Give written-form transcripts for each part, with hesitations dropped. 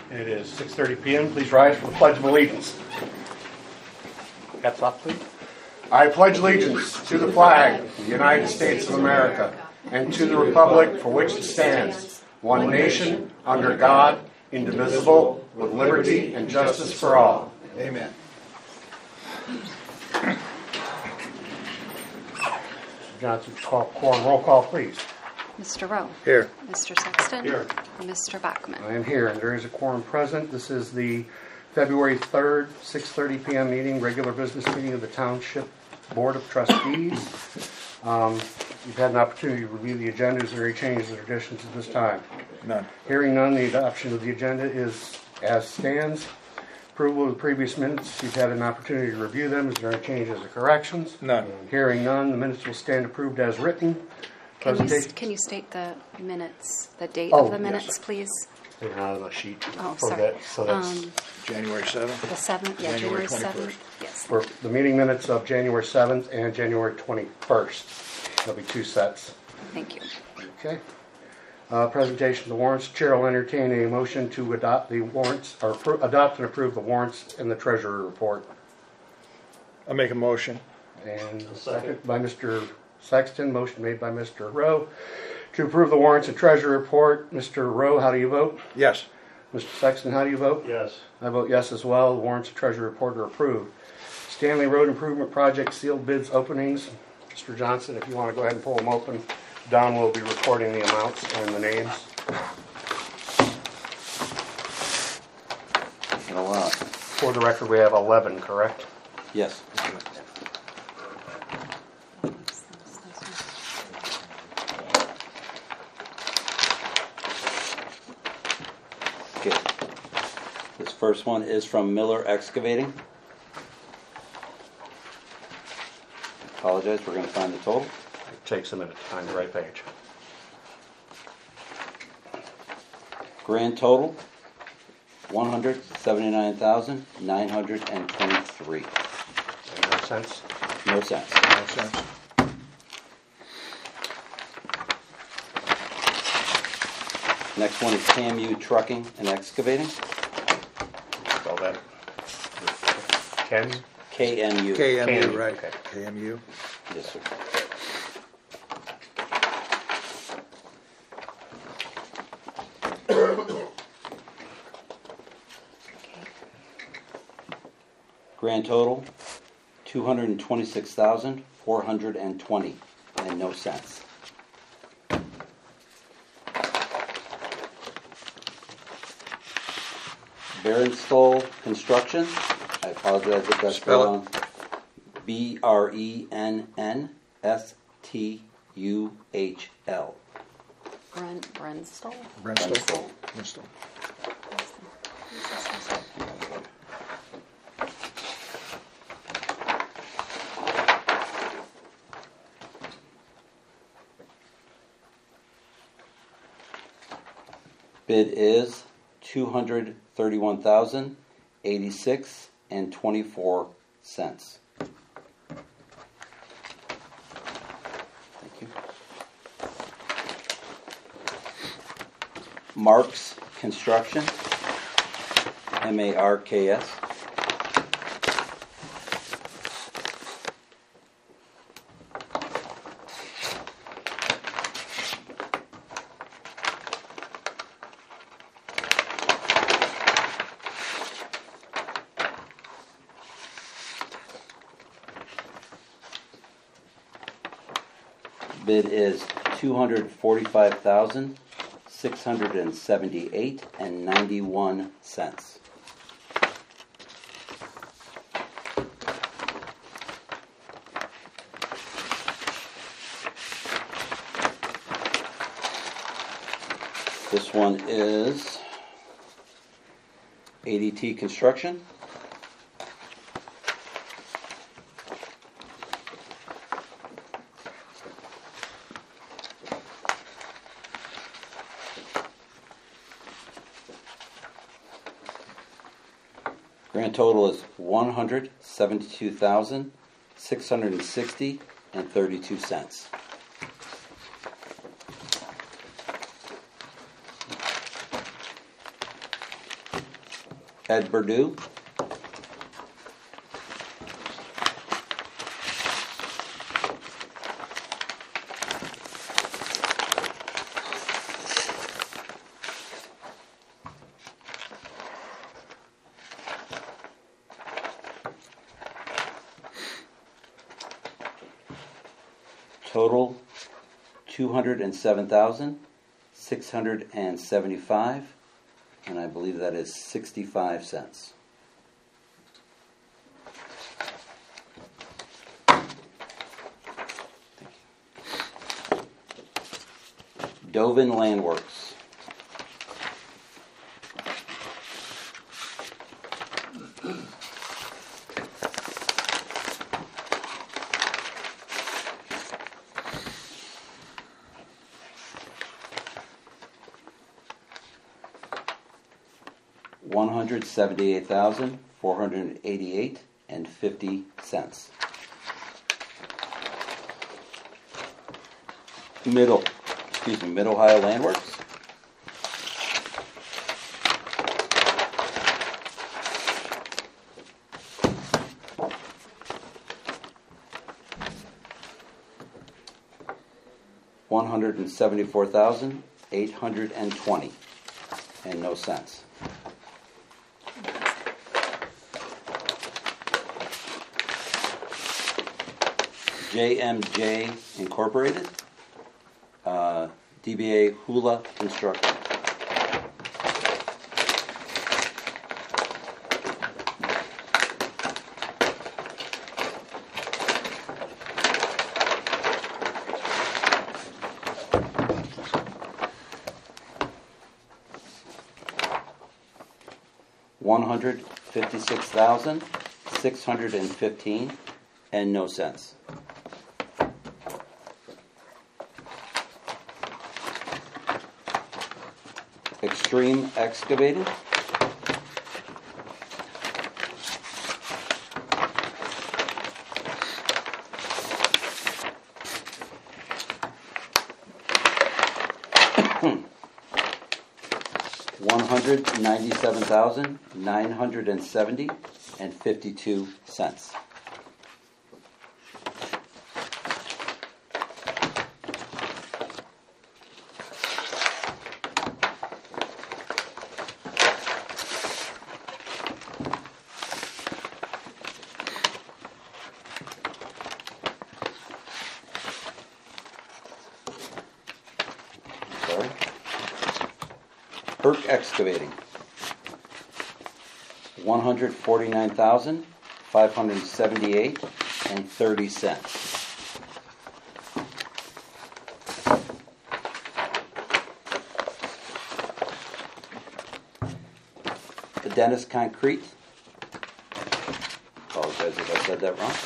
It is 6:30 p.m. Please rise for the Pledge of Allegiance. Hats off, please. I pledge allegiance to the flag of the United States of America and to the republic for which it stands, one nation, under God, indivisible, with liberty and justice for all. Amen. Mr. Johnson, quorum roll call, please. Mr. Rowe. Here. Mr. Sexton. Here. And Mr. Bachman. I am here, and there is a quorum present. This is the February 3rd, 6:30 p.m. meeting, regular business meeting of the Township Board of Trustees. You've had an opportunity to review the agenda. Is there any changes or additions at this time? None. Hearing none, the adoption of the agenda is as stands. Approval of the previous minutes. You've had an opportunity to review them. Is there any changes or corrections? None. Hearing none, the minutes will stand approved as written. Can you state the minutes, the date Oh, of the yes. minutes, please? They're not on the sheet. Oh, for sorry. that, so that's January 7th. The 7th, yeah, January January 7th. 21st. Yes. for the meeting minutes of January 7th and January 21st. There'll be two sets. Thank you. Okay. Presentation of the warrants. Chair will entertain a motion to adopt the warrants, or adopt and approve the warrants in the treasurer report. I'll make a motion. And second by Mr. Sexton. Motion made by Mr. Rowe to approve the warrants and treasurer report. Mr. Rowe, how do you vote? Yes. Mr. Sexton, how do you vote? Yes. I vote yes as well. The warrants and treasurer report are approved. Stanley Road Improvement Project sealed bids openings. Mr. Johnson, if you want to go ahead and pull them open. Don will be recording the amounts and the names. A lot. For the record, we have 11, correct? Yes. Okay. This first one is from Miller Excavating. Apologize, we're going to find the total. It takes a minute to find the right page. Grand total, $179,923. No sense? No cents. No sense. Next one is KMU Trucking and Excavating. Spell that. Ken? KMU. KMU, right. Okay. KMU. Yes, sir. Grand total, $226,420 and no cents. Berenstall Construction. I apologize if that's Spell it. wrong. BRENSTUHL. Brenstall? Bristol. Bristol. Bid is $231,086.24. Thank you. Marks Construction, MARKS. Bid is $245,678.91. This one is ADT Construction. Grand total is $172,660.32. Ed Perdue. Total $207,675, and I believe that is 65 cents. Dovin Landworks. $178,488.50. Mid Ohio Landworks. $174,820 and no cents. JMJ Incorporated, DBA Hula Construction. $156,615 and no cents. Extreme Excavating. $197,970.52. Herc Excavating, $149,578.30. The Dennis Concrete. Apologize if I said that wrong.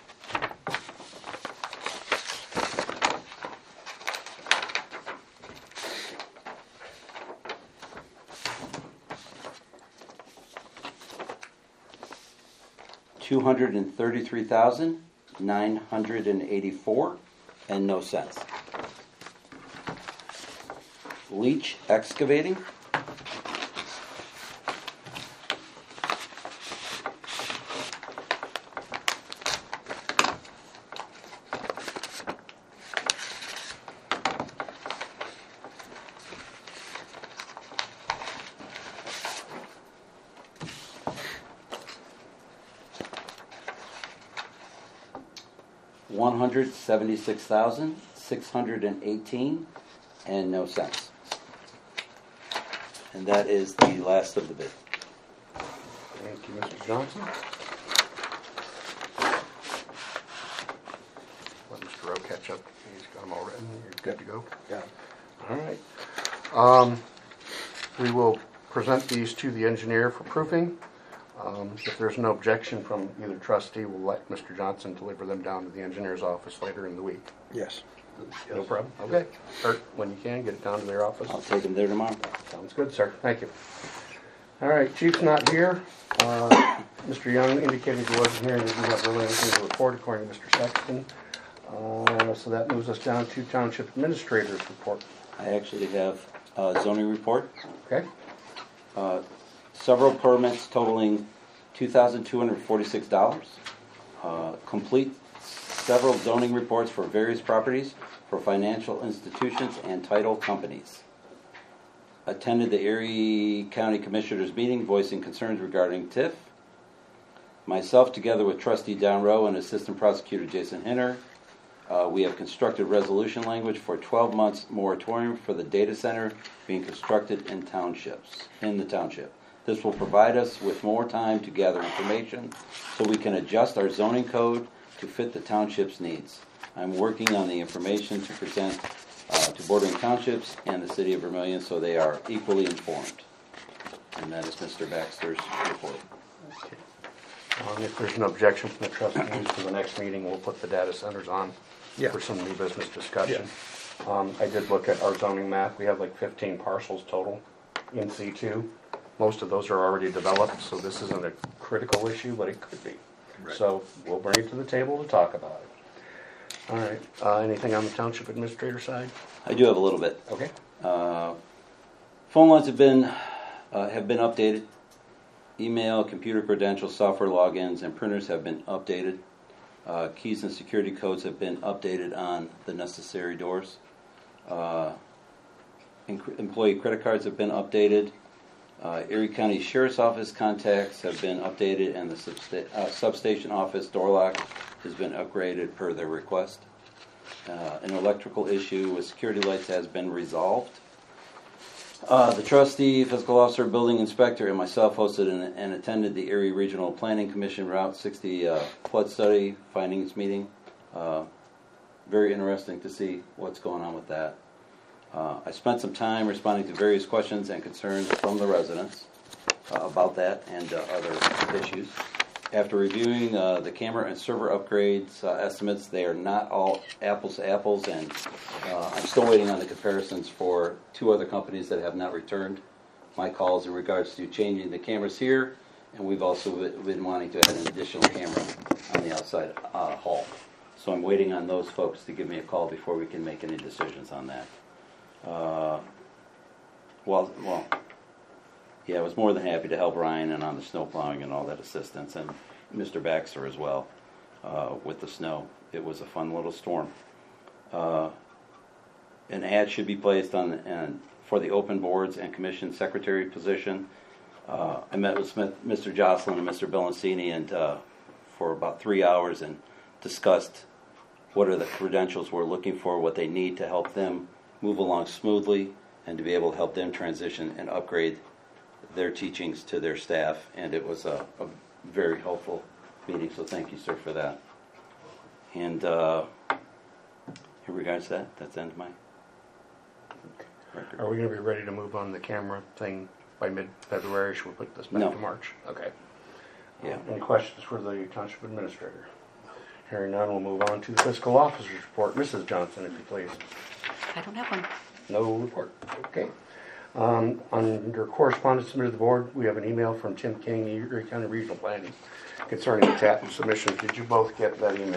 $233,984 and no cents. Leach Excavating. $176,618 and no cents. And that is the last of the bid. Thank you, Mr. Johnson. Let Mr. Rowe catch up. He's got them all written. You're good to go? Yeah. All right. We will present these to the engineer for proofing. If there's no objection from either trustee, we'll let Mr. Johnson deliver them down to the engineer's office later in the week. Yes. No problem. Okay. Or when you can, get it down to their office. I'll take them there tomorrow. Sounds good, sir. Thank you. All right, Chief's not here. Mr. Young indicated he wasn't here, and we do have really anything to report according to Mr. Sexton. So that moves us down to Township Administrator's report. I actually have a zoning report. Okay? several permits totaling $2,246. Complete several zoning reports for various properties for financial institutions and title companies. Attended the Erie County Commissioners meeting voicing concerns regarding TIF. Myself, together with Trustee Don Rowe and Assistant Prosecutor Jason Hinner, we have constructed resolution language for 12 months moratorium for the data center being constructed in the township. This will provide us with more time to gather information so we can adjust our zoning code to fit the township's needs. I'm working on the information to present to bordering townships and the city of Vermillion so they are equally informed. And that is Mr. Baxter's report. If there's no objection from the trustees for the next meeting, we'll put the data centers on Yeah. for some new business discussion. I did look at our zoning map. We have like 15 parcels total in C2. Most of those are already developed, so this isn't a critical issue, but it could be. Right. So we'll bring it to the table to talk about it. All right. Anything on the township administrator side? I do have a little bit. Okay. Phone lines have been updated. Email, computer credentials, software logins, and printers have been updated. Keys and security codes have been updated on the necessary doors. Employee credit cards have been updated. Erie County Sheriff's Office contacts have been updated, and the substation office door lock has been upgraded per their request. An electrical issue with security lights has been resolved. The trustee, fiscal officer, building inspector, and myself hosted and attended the Erie Regional Planning Commission Route 60 flood study findings meeting. Very interesting to see what's going on with that. I spent some time responding to various questions and concerns from the residents about that and other issues. After reviewing the camera and server upgrades estimates, they are not all apples to apples, and I'm still waiting on the comparisons for two other companies that have not returned my calls in regards to changing the cameras here, and we've also been wanting to add an additional camera on the outside hall. So I'm waiting on those folks to give me a call before we can make any decisions on that. I was more than happy to help Ryan and on the snow plowing and all that assistance, and Mr. Baxter as well with the snow. It was a fun little storm. An ad should be placed for the open boards and commission secretary position. I met with Mr. Jocelyn and Mr. Bellancini and for about 3 hours and discussed what are the credentials we're looking for, what they need to help them move along smoothly, and to be able to help them transition and upgrade their teachings to their staff. And it was a very helpful meeting, so thank you, sir, for that. And in regards to that, that's the end of my record. Are we going to be ready to move on the camera thing by mid-February? Should we put this back No. to March? Okay. Yeah. Any questions for the township administrator? Hearing none, we'll move on to the fiscal officer's report. Mrs. Johnson, if you please. I don't have one. No report. Okay. Under correspondence submitted to the board, we have an email from Tim King, Erie County Regional Planning, concerning the TAP submission. Did you both get that email?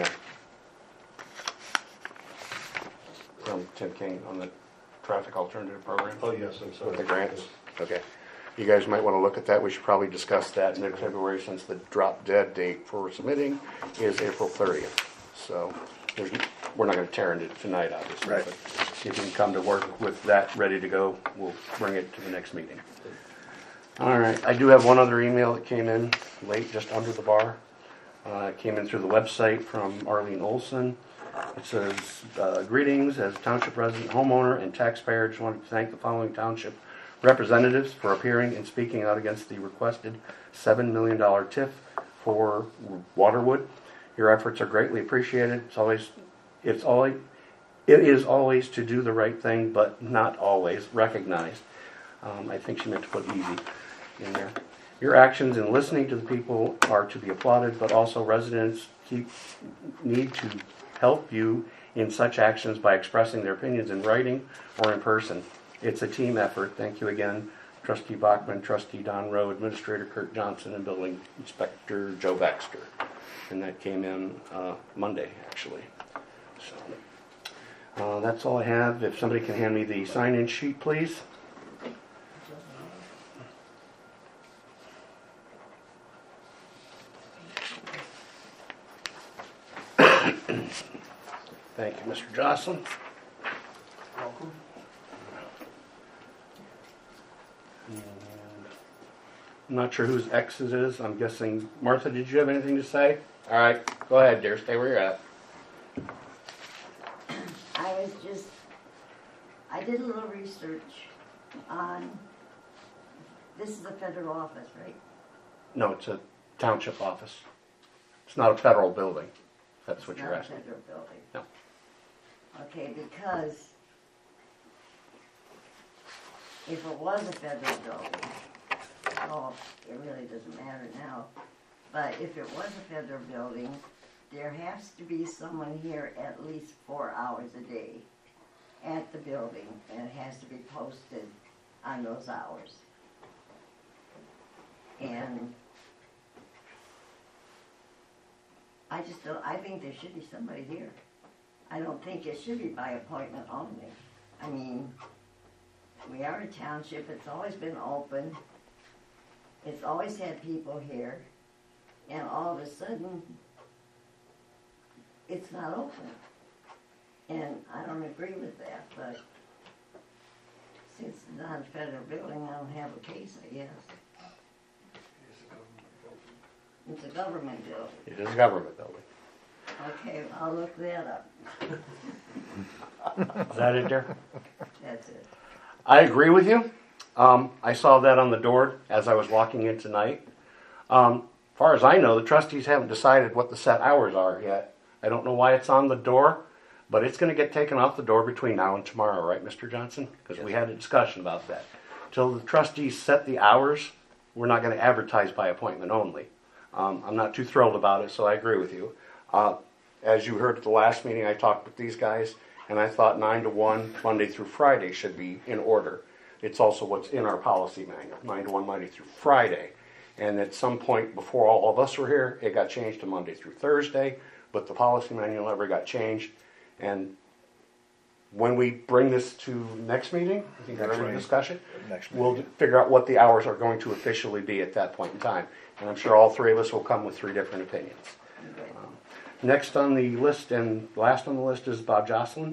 From Tim King on the traffic alternative program? Oh, yes, I'm sorry. With the grants? Okay. You guys might want to look at that. We should probably discuss that in mid-February, since the drop dead date for submitting is April 30th. So we're not going to tear into it tonight, obviously. Right. But if you can come to work with that ready to go, we'll bring it to the next meeting. All right. I do have one other email that came in late, just under the bar. It came in through the website from Arlene Olson. It says, greetings as township resident, homeowner, and taxpayer. Just wanted to thank the following township representatives for appearing and speaking out against the requested $7 million TIF for Waterwood. Your efforts are greatly appreciated. It is always to do the right thing, but not always recognized. I think she meant to put easy in there. Your actions in listening to the people are to be applauded, but also residents need to help you in such actions by expressing their opinions in writing or in person. It's a team effort. Thank you again, Trustee Bachman, Trustee Don Rowe, Administrator Kurt Johnson, and Building Inspector Joe Baxter. And that came in Monday, actually. So that's all I have. If somebody can hand me the sign-in sheet, please. Jocelyn. Welcome. I'm not sure whose ex it is. I'm guessing, Martha, did you have anything to say? All right, go ahead, dear. Stay where you're at. I did a little research on, this is a federal office, right? No, it's a township office. It's not a federal building. If that's what It's you're not a asking. federal building. No. Okay, because if it was a federal building, well, it really doesn't matter now, but if it was a federal building, there has to be someone here at least 4 hours a day at the building, and it has to be posted on those hours. And I just don't, I think there should be somebody here. I don't think it should be by appointment only. I mean, we are a township, it's always been open, it's always had people here, and all of a sudden, it's not open. And I don't agree with that, but since it's not a federal building, I don't have a case, I guess. It's a government building. It is a government building. Okay, I'll look that up. Is that it, dear? That's it. I agree with you. I saw that on the door as I was walking in tonight. Far as I know, the trustees haven't decided what the set hours are yet. I don't know why it's on the door, but it's going to get taken off the door between now and tomorrow, right, Mr. Johnson? Because we had a discussion about that. Till the trustees set the hours, we're not going to advertise by appointment only. I'm not too thrilled about it, so I agree with you. As you heard at the last meeting, I talked with these guys, and I thought 9 to 1, Monday through Friday should be in order. It's also what's in our policy manual, 9 to 1, Monday through Friday. And at some point before all of us were here, it got changed to Monday through Thursday, but the policy manual never got changed. And when we bring this to next meeting, I think Next we're in meeting. discussion, Next we'll meeting. figure out what the hours are going to officially be at that point in time. And I'm sure all three of us will come with 3 different opinions. Okay. Next on the list and last on the list is Bob Jocelyn.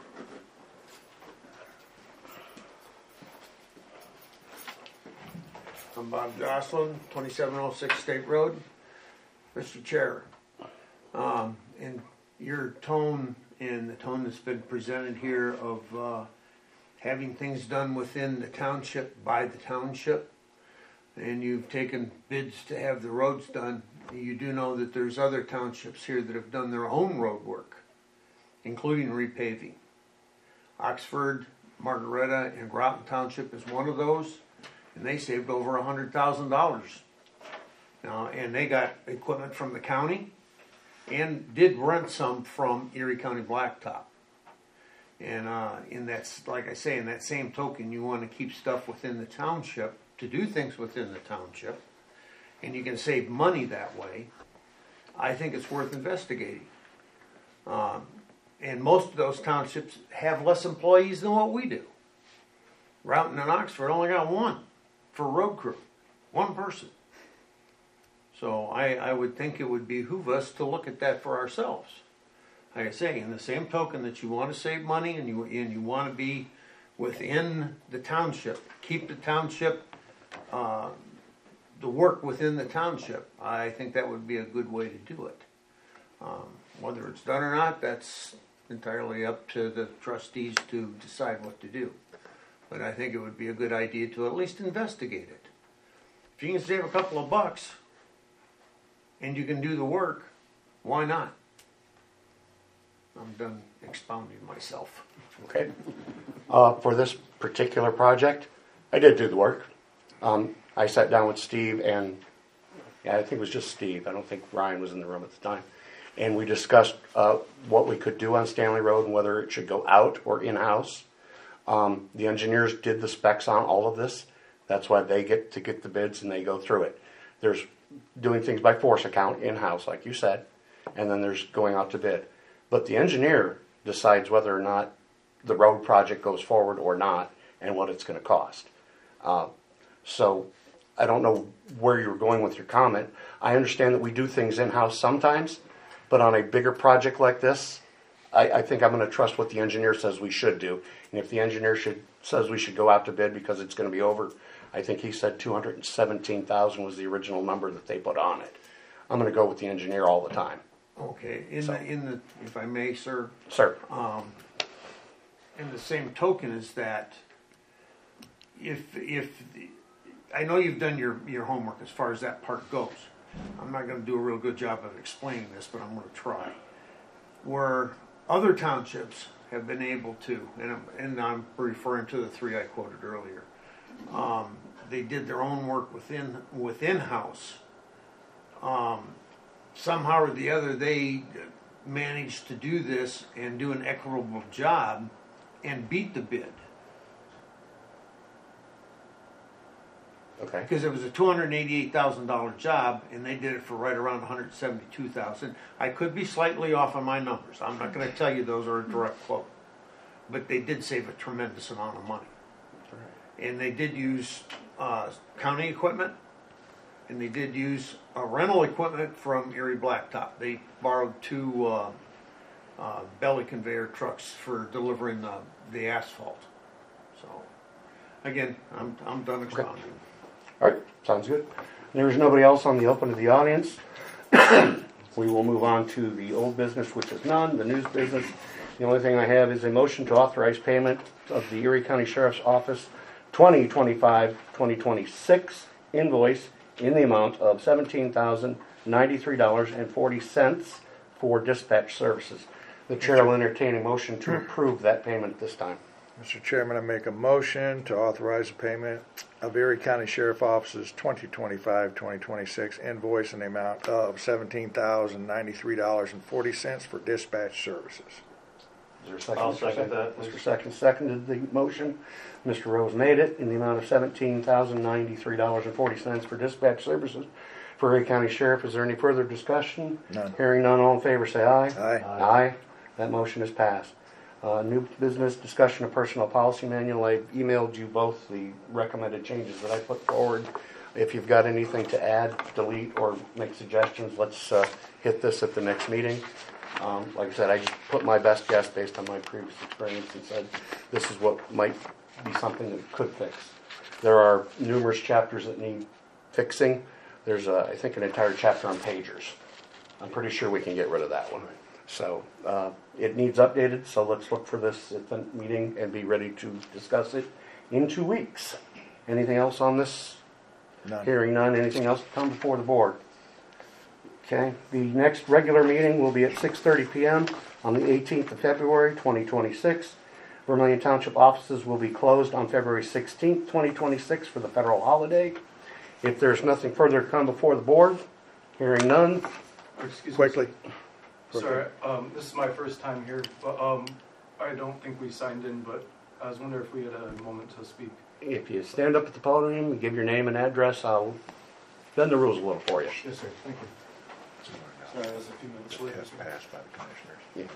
I'm Bob Jocelyn, 2706 State Road. Mr. Chair, in your tone and the tone that's been presented here of having things done within the township by the township, and you've taken bids to have the roads done, you do know that there's other townships here that have done their own road work, including repaving. Oxford, Margaretta, and Groton Township is one of those, and they saved over $100,000. Now, and they got equipment from the county, and did rent some from Erie County Blacktop. And in that, like I say, in that same token, you want to keep stuff within the township, to do things within the township, and you can save money that way. I think it's worth investigating. And most of those townships have less employees than what we do. Roughton and Oxford only got one for road crew, one person. So I would think it would behoove us to look at that for ourselves. Like I say, in the same token that you want to save money and you want to be within the township, keep the township, the work within the township, I think that would be a good way to do it. Whether it's done or not, that's entirely up to the trustees to decide what to do. But I think it would be a good idea to at least investigate it. If you can save a couple of bucks and you can do the work, why not? I'm done expounding myself. Okay. For this particular project, I did do the work. I sat down with Steve and, I think it was just Steve. I don't think Ryan was in the room at the time. And we discussed what we could do on Stanley Road and whether it should go out or in-house. The engineers did the specs on all of this. That's why they get to get the bids and they go through it. There's doing things by force account in-house, like you said, and then there's going out to bid. But the engineer decides whether or not the road project goes forward or not and what it's going to cost. So I don't know where you're going with your comment. I understand that we do things in-house sometimes, but on a bigger project like this, I think I'm gonna trust what the engineer says we should do. And if the engineer says we should go out to bid because it's gonna be over, I think he said 217,000 was the original number that they put on it. I'm gonna go with the engineer all the time. Okay, in the, if I may, sir, Sir, in the same token is that if I know you've done your homework as far as that part goes. I'm not going to do a real good job of explaining this, but I'm going to try. Where other townships have been able to, and I'm referring to the three I quoted earlier, they did their own work within house. Somehow or the other, they managed to do this and do an equitable job and beat the bid. okay. Because it was a $288,000 job, and they did it for right around $172,000. I could be slightly off on my numbers. I'm not going to tell you those are a direct quote, but they did save a tremendous amount of money. And they did use county equipment, and they did use rental equipment from Erie Blacktop. They borrowed two belly conveyor trucks for delivering the asphalt. So, again, I'm done expounding. All right, sounds good. There's nobody else on the open to the audience. We will move on to the old business, which is none, the news business. The only thing I have is a motion to authorize payment of the Erie County Sheriff's Office 2025-2026 invoice in the amount of $17,093.40 for dispatch services. The chair will entertain a motion to approve that payment this time. Mr. Chairman, I make a motion to authorize the payment of Erie County Sheriff Office's 2025-2026 invoice in the amount of $17,093.40 for dispatch services. Is there a second? I'll second that. Mr. Second seconded the motion. Mr. Rose made it in the amount of $17,093.40 for dispatch services for Erie County Sheriff. Is there any further discussion? None. Hearing none, all in favor say aye. Aye. Aye. That motion is passed. New business discussion of personnel policy manual. I emailed you both the recommended changes that I put forward. If you've got anything to add, delete, or make suggestions, let's hit this at the next meeting. Like I said, I just put my best guess based on my previous experience and said this is what might be something that could fix. There are numerous chapters that need fixing. There's, I think, an entire chapter on pagers. I'm pretty sure we can get rid of that one. So it needs updated, so let's look for this at the meeting and be ready to discuss it in 2 weeks. Anything else on this? None. Hearing none. Anything else to come before the board? Okay. The next regular meeting will be at 6:30 p.m. on the 18th of February, 2026. Vermillion Township offices will be closed on February 16th, 2026 for the federal holiday. If there's nothing further to come before the board, hearing none. Excuse me. Quickly. Sorry, this is my first time here, but I don't think we signed in, but I was wondering if we had a moment to speak. If you stand up at the podium and give your name and address, I'll bend the rules a little for you. Yes, sir. Thank you. Sorry, I was a few minutes late. Has passed by the commissioners. Yeah.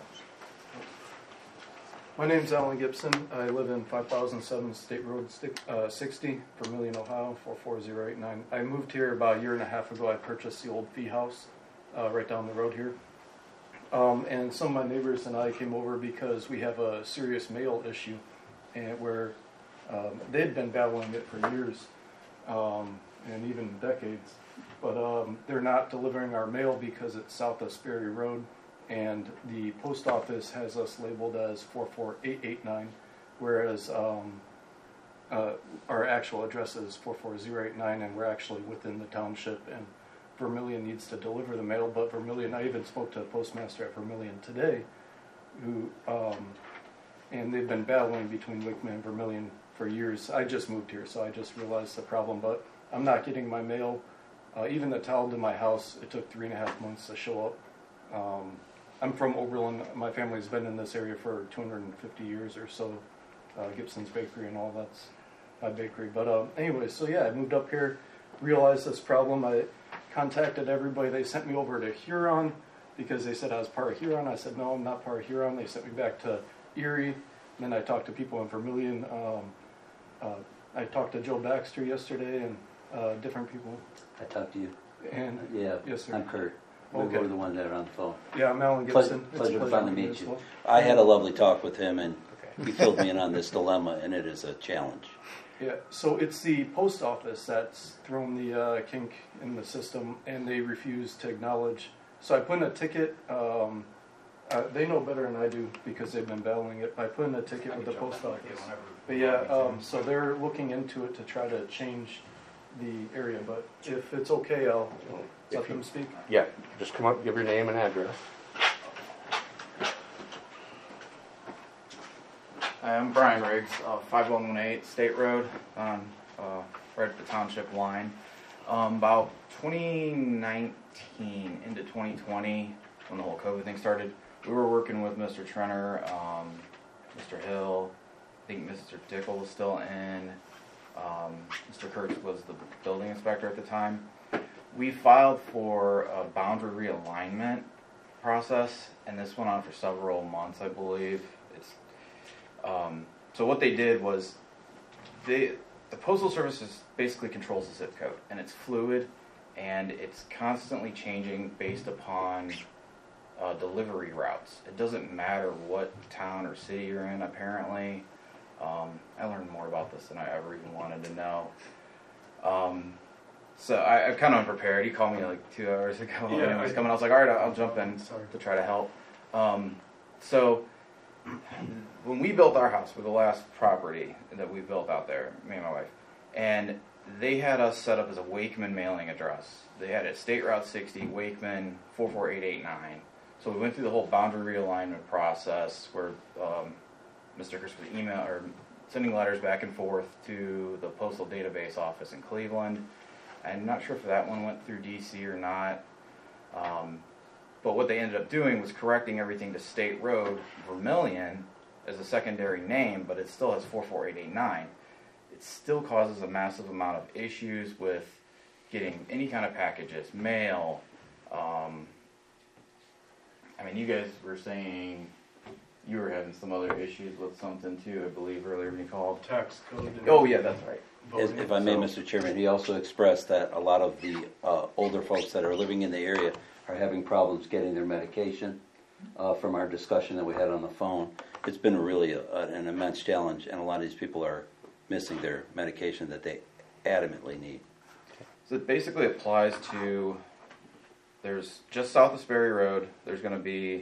My name's Alan Gibson. I live in 5007 State Road 60, Vermillion, Ohio, 44089. I moved here about a year and a half ago. I purchased the old fee house right down the road here. And some of my neighbors and I came over because we have a serious mail issue and where they'd been battling it for years and even decades. But they're not delivering our mail because it's south of Sperry Road. And the post office has us labeled as 44889, whereas our actual address is 44089, and we're actually within the township. And Vermillion needs to deliver the mail, but Vermillion, I even spoke to a postmaster at Vermillion today, who, and they've been battling between Wickman and Vermillion for years. I just moved here, so I just realized the problem, but I'm not getting my mail. Even the towel to my house, it took 3.5 months to show up. I'm from Oberlin. My family's been in this area for 250 years or so. Gibson's Bakery and all that's my bakery. But anyway, so yeah, I moved up here, realized this problem. I contacted everybody. They sent me over to Huron because they said I was part of Huron. I said, no, I'm not part of Huron. They sent me back to Erie. And then I talked to people in Vermillion. I talked to Joe Baxter yesterday and different people. I talked to you. And Yeah, yes, sir. I'm Kurt. We Okay. were the ones that are on the phone. Yeah, I'm Alan Pleasure, Gibson. It's a pleasure to finally meet meet as you. well. I had a lovely talk with him, and he filled me in on this dilemma, and it is a challenge. Yeah, so it's the post office that's thrown the kink in the system, and they refuse to acknowledge. So I put in a ticket. They know better than I do because they've been battling it. I put in a ticket with the post office. But yeah, so they're looking into it to try to change the area. But if it's okay, I'll let them speak. Yeah, just come up, give your name and address. Hi, I'm Brian Riggs, 5118 State Road, right at the township line. About 2019 into 2020, when the whole COVID thing started, we were working with Mr. Trenner, Mr. Hill, I think Mr. Dickel was still in, Mr. Kurtz was the building inspector at the time. We filed for a boundary realignment process, and this went on for several months, I believe. So what they did was, the Postal Service basically controls the zip code, and it's fluid, and it's constantly changing based upon delivery routes. It doesn't matter what town or city you're in, apparently. I learned more about this than I ever even wanted to know. So I'm kind of unprepared. He called me like 2 hours ago, and he was coming. I was like, all right, I'll jump in to try to help. So when we built our house, with the last property that we built out there, me and my wife, and they had us set up as a Wakeman mailing address. They had it State Route 60, Wakeman 44889. So we went through the whole boundary realignment process where Mr. Chris was sending letters back and forth to the postal database office in Cleveland. I'm not sure if that one went through DC or not. But what they ended up doing was correcting everything to State Road Vermillion as a secondary name, but it still has 44889. It still causes a massive amount of issues with getting any kind of packages, mail. I mean, you guys were saying you were having some other issues with something too, I believe, earlier when you called. Tax code. Oh, yeah, that's right. If I may, Mr. Chairman, he also expressed that a lot of the older folks that are living in the area are having problems getting their medication. From our discussion that we had on the phone, it's been really an immense challenge, and a lot of these people are missing their medication that they adamantly need. So it basically applies to, there's just south of Sperry Road, there's going to be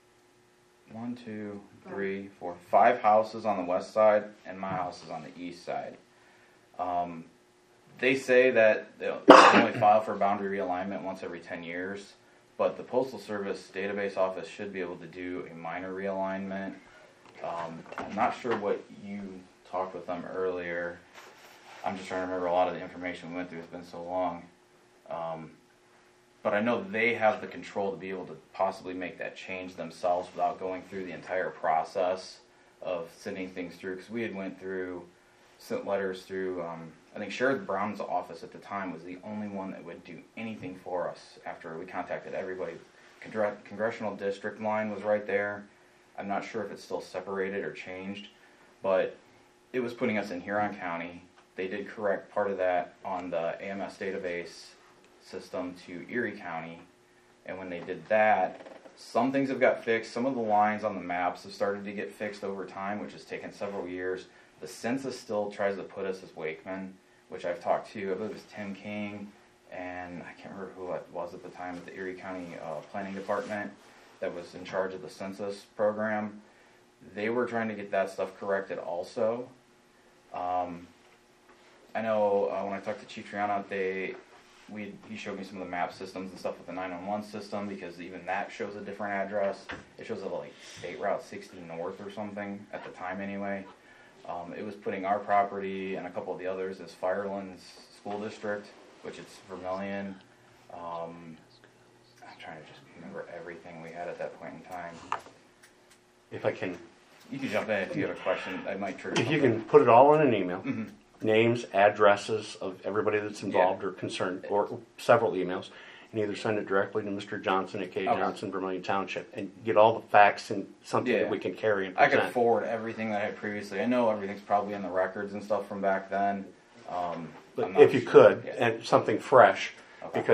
5 houses on the west side, and my house is on the east side. They say that they'll only file for boundary realignment once every 10 years, but the Postal Service database office should be able to do a minor realignment. I'm not sure what you talked with them earlier. I'm just trying to remember a lot of the information we went through. It's been so long. But I know they have the control to be able to possibly make that change themselves without going through the entire process of sending things through. Because we had sent letters through, I think Sherrod Brown's office at the time was the only one that would do anything for us after we contacted everybody. Congressional district line was right there. I'm not sure if it's still separated or changed, but it was putting us in Huron County. They did correct part of that on the AMS database system to Erie County, and when they did that, some things have got fixed. Some of the lines on the maps have started to get fixed over time, which has taken several years. The census still tries to put us as Wakeman, which I've talked to. I believe it was Tim King, and I can't remember who it was at the time at the Erie County Planning Department that was in charge of the census program. They were trying to get that stuff corrected also. I know when I talked to Chief Triana, he showed me some of the map systems and stuff with the 911 system, because even that shows a different address. It shows it like State Route 60 North or something at the time anyway. It was putting our property and a couple of the others as Firelands School District, which it's Vermillion. I'm trying to just remember everything we had at that point in time. If I can, You can jump in if you have a question. I might trigger if you something. can put it all in an email, Mm-hmm. names, addresses of everybody that's involved or concerned, or several emails, and either send it directly to Mr. Johnson at K. Okay. Johnson, Vermillion Township, and get all the facts and something Yeah. that we can carry and I present. could forward everything that I had previously. I know everything's probably in the records and stuff from back then. But I'm not if you sure. could, Yeah. and something fresh, Okay. because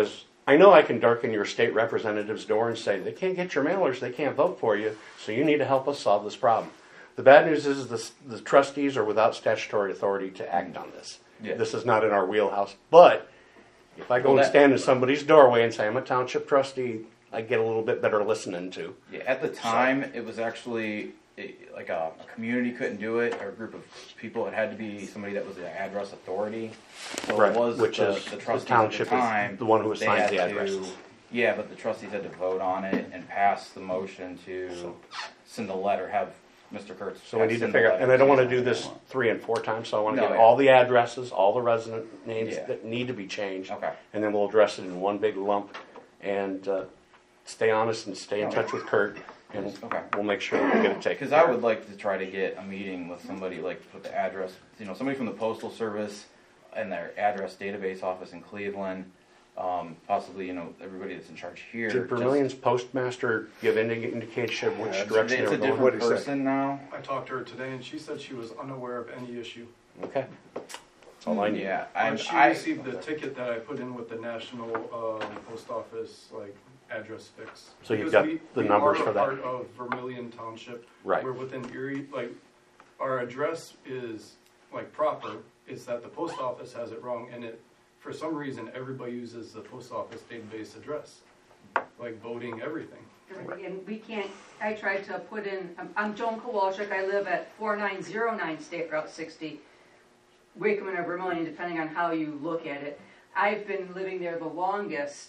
I know I can darken your state representative's door and say, they can't get your mailers, they can't vote for you, so you need to help us solve this problem. The bad news is the trustees are without statutory authority to act on this. Yeah. This is not in our wheelhouse. But if I go Well, and that- stand in somebody's doorway and say, I'm a township trustee, I get a little bit better listening to. Yeah, at the time, it was actually like a community couldn't do it, or a group of people. It had to be somebody that was the address authority. So Right, it was which the, is the the trustees township at is the time. the one who they assigns had the to- addresses. Yeah, but the trustees had to vote on it and pass the motion to send a letter, have Mr. Kurtz. So we need to send the figure out, letter and I don't want to to- do this 3 and 4 times, so I want to No, get yeah. all the addresses, all the resident names Yeah. that need to be changed. Okay. And then we'll address it in one big lump and stay honest and stay in touch with Kurt, and Okay. we'll make sure we get it taken Because care I of. would like to try to get a meeting with somebody, like with the address, somebody from the Postal Service and their address database office in Cleveland, possibly, everybody that's in charge here. Did Vermillion's postmaster give any indication which It's direction they a were going? different What'd he say? person now. I talked to her today, and she said she was unaware of any issue. Okay. That's all I need. Yeah, She I received the ticket that I put in with the national post office, like, address fix. So you've Because got the numbers for that? We are a part of Vermillion Township. Right. We're within Erie, like, our address is, like, proper. It's that the post office has it wrong, and for some reason, everybody uses the post office database address, like voting, everything. And we can't, I tried to put in, I'm Joan Kowalczyk, I live at 4909 State Route 60, Wakeman or Vermillion, depending on how you look at it. I've been living there the longest.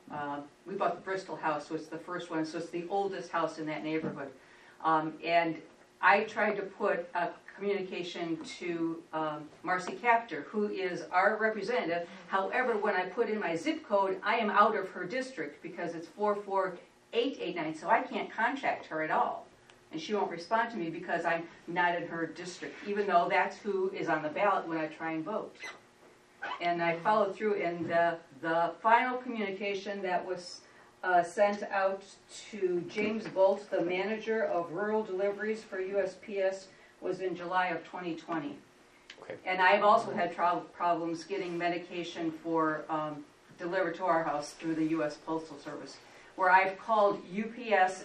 We bought the Bristol house, so it's the first one, so it's the oldest house in that neighborhood. And I tried to put a communication to Marcy Captor, who is our representative. However, when I put in my zip code, I am out of her district because it's 44889, so I can't contact her at all. And she won't respond to me because I'm not in her district, even though that's who is on the ballot when I try and vote. And I followed through, and the final communication that was sent out to James Bolt, the manager of rural deliveries for USPS, was in July of 2020. Okay. And I've also had problems getting medication for delivered to our house through the U.S. Postal Service, where I've called UPS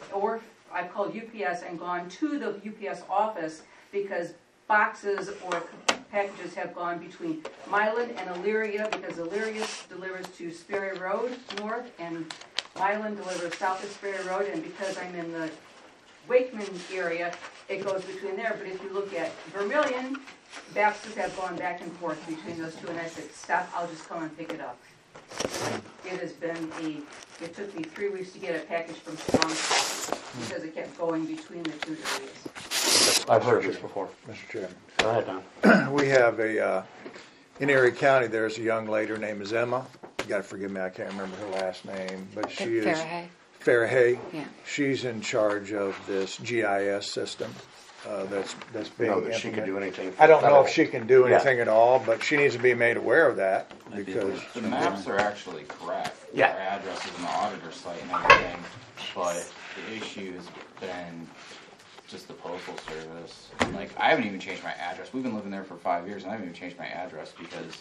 and gone to the UPS office because boxes or packages have gone between Milan and Elyria, because Elyria delivers to Sperry Road north and Milan delivers south of Sperry Road, and because I'm in the Wakeman area, it goes between there. But if you look at Vermillion, boxes have gone back and forth between those two, and I said, stop, I'll just come and pick it up. It has been it took me 3 weeks to get a package from Strong because it kept going between the two areas. I've heard this before. Mr. Chairman. Go ahead, Don. We have in Erie County, there's a young lady, her name is Emma. You gotta forgive me, I can't remember her last name, but she is. Farahay. Farahay. Yeah. She's in charge of this GIS system that's being Know that she could implemented. do anything. I don't know if she can do Yeah. anything at all, but she needs to be made aware of that because the maps are actually correct. Yeah. Our address is on the auditor site and everything, but the issue has been just the postal service. Like, I haven't even changed my address. We've been living there for 5 years, and I haven't even changed my address because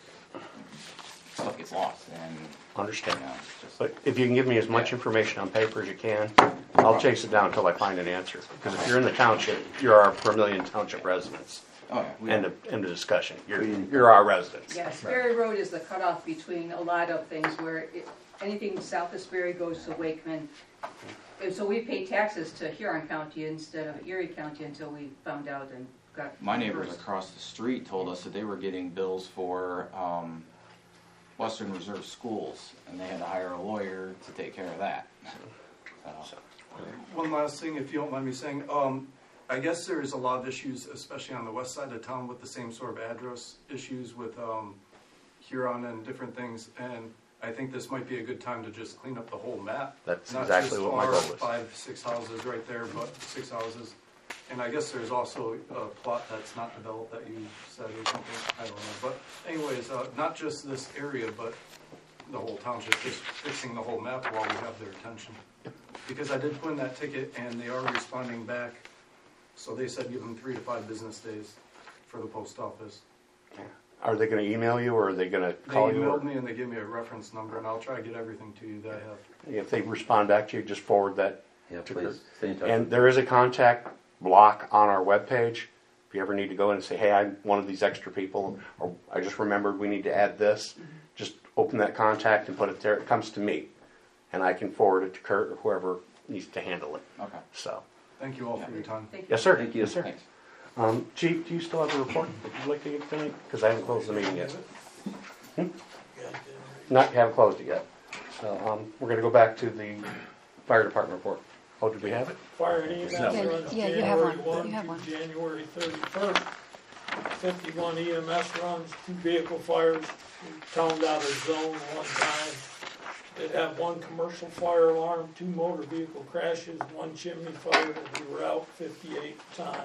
stuff gets lost. And Understand. it's just But if you can give me as much information on paper as you can, I'll chase it down until I find an answer. Because if you're in the township, you're our Vermillion Township residents. oh yeah, End of discussion. You're our residents. Yeah, Sperry Road is the cutoff between a lot of things where anything south of Sperry goes to Wakeman. And so we pay taxes to Huron County instead of Erie County until we found out and got. my neighbors reversed. across the street told us that they were getting bills for Western Reserve schools, and they had to hire a lawyer to take care of that. So, One last thing, if you don't mind me saying, I guess there's a lot of issues, especially on the west side of town, with the same sort of address issues with Huron and different things, and I think this might be a good time to just clean up the whole map. That's Not exactly just what my our goal is. 5, 6 houses right there, but 6 houses. And I guess there's also a plot that's not developed that you said or something, I don't know. But anyways, not just this area, but the whole township, just fixing the whole map while we have their attention. Because I did put in that ticket and they are responding back. So they said give them 3 to 5 business days for the post office. Are they going to email you or are they going to They call you? emailed me and they gave me a reference number, and I'll try to get everything to you that I have. If they respond back to you, just forward that Yeah, to please, Kurt. stay in touch. And there is a contact block on our webpage. If you ever need to go in and say, hey, I'm one of these extra people, or I just remembered we need to add this, just open that contact and put it there. It comes to me, and I can forward it to Kurt or whoever needs to handle it. Okay. So, Thank you all for your time. yes, sir. Thank you. Yes, sir. Thanks. Chief, do you still have a report that you'd like to give tonight? Because I haven't closed the meeting yet. Not, haven't closed it yet. So, we're going to go back to the fire department report. Oh, did we have it? Fire and EMS runs Yeah, you have January one. 1 You have one. to January 31st. 51 EMS runs, 2 vehicle fires, we toned out a zone one time. Did have 1 commercial fire alarm, 2 motor vehicle crashes, 1 chimney fire, and we were out 58 times.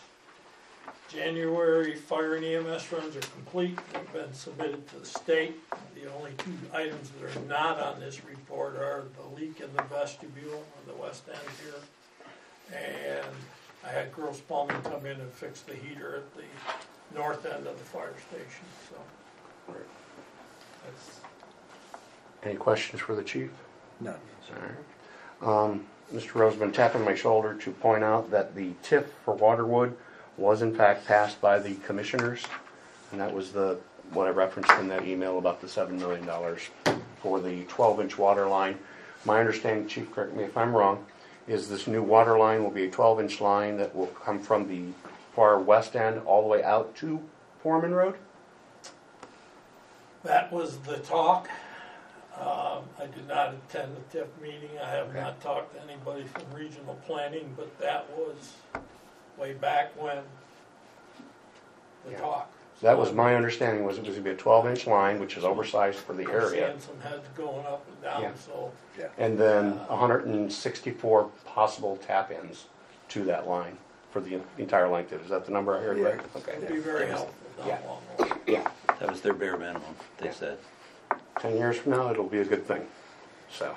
January fire and EMS runs are complete, they've been submitted to the state. The only 2 items that are not on this report are the leak in the vestibule on the west end here. And I had Gross Plumbing come in and fix the heater at the north end of the fire station, so. That's, Any questions for the chief? None. All right. Mr. Rose been tapping my shoulder to point out that the TIF for Waterwood was in fact passed by the commissioners, and that was what I referenced in that email about the $7 million for the 12-inch water line. My understanding, Chief, correct me if I'm wrong, is this new water line will be a 12-inch line that will come from the far west end all the way out to Foreman Road? that was the talk. I did not attend the TIF meeting. I have not talked to anybody from regional planning, but that was way back when the talk. That was my understanding, was it was going to be a 12-inch line, which is oversized for the I'm area. seeing some heads going up and down, Yeah. so And then 164 possible tap-ins to that line for the entire length. Is that the number I heard right? Okay. it'd be very helpful down Yeah. along the way. Yeah. That was their bare minimum, they Yeah. said. 10 years from now, it'll be a good thing. So.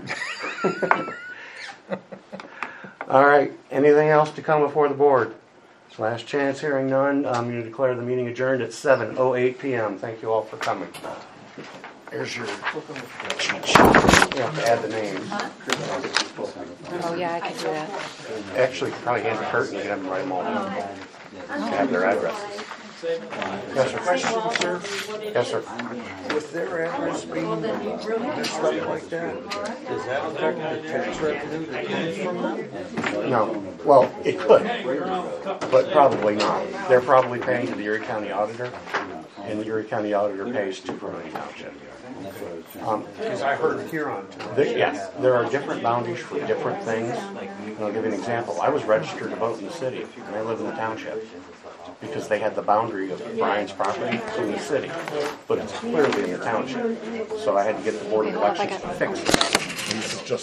All right. Anything else to come before the board? Last chance, hearing none. I'm going to declare the meeting adjourned at 7:08 p.m. Thank you all for coming. There's your. You have to add the names. Oh, yeah, I could do that. Actually, probably hand it Kurt and you can have them write them all down. Have their addresses. Yes, sir. Question, sir? Yes, sir. With their address being messed up like that, does that affect the tax revenue that comes from them? No. Well, it could, but probably not. They're probably paying to the Erie County Auditor, and the Erie County Auditor pays to Vermillion Township. Because I heard Huron. Yes, there are different boundaries for different things. And I'll give you an example. I was registered to vote in the city, and I live in the township, because they had the boundary of Brian's property in the city, but it's clearly in the township. So I had to get the Board of Okay, hold on, I Elections got- to fix it. This is just